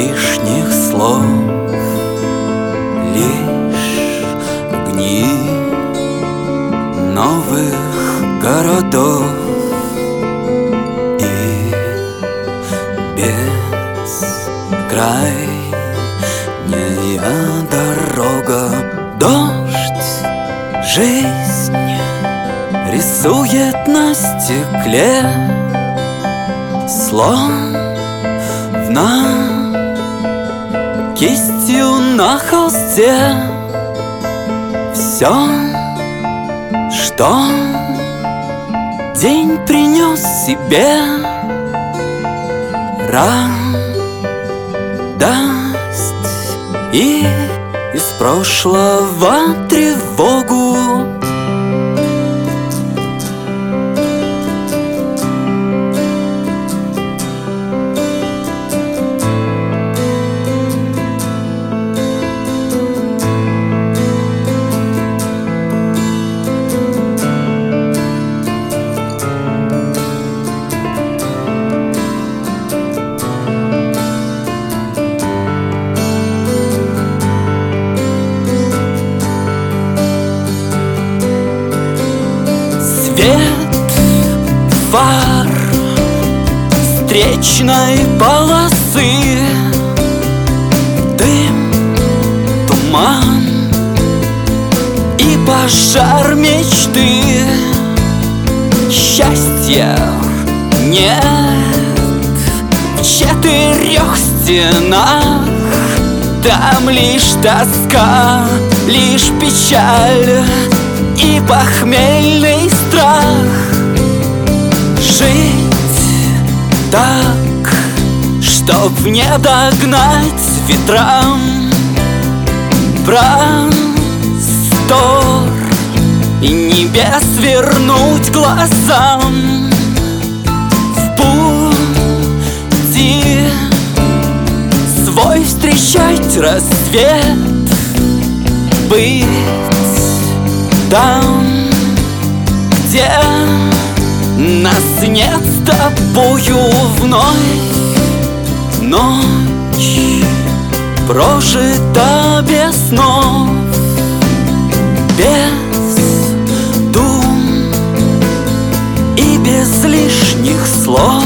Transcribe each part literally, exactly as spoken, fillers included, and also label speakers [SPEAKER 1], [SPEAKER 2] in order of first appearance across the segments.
[SPEAKER 1] лишних слов, лишь огни новых городов и бескрайняя дорога. Дождь, жизнь рисует на стекле, словно кистью на холсте. Все, что день принес себе, радость и из прошлого тревогу. Свет фар встречной полосы, дым, туман и пожар мечты. Счастья нет в четырех стенах, там лишь тоска, лишь печаль и похмельный страх. Жить так, чтоб не догнать ветрам простор и небес вернуть глазам. В пути свой встречать рассвет, быть там, где нас нет с тобою вновь. Ночь прожита без снов, без дум и без лишних слов,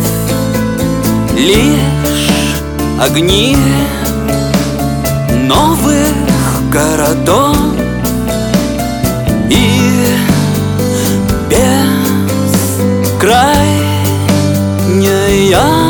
[SPEAKER 1] лишь огни новых городов и бескрайняя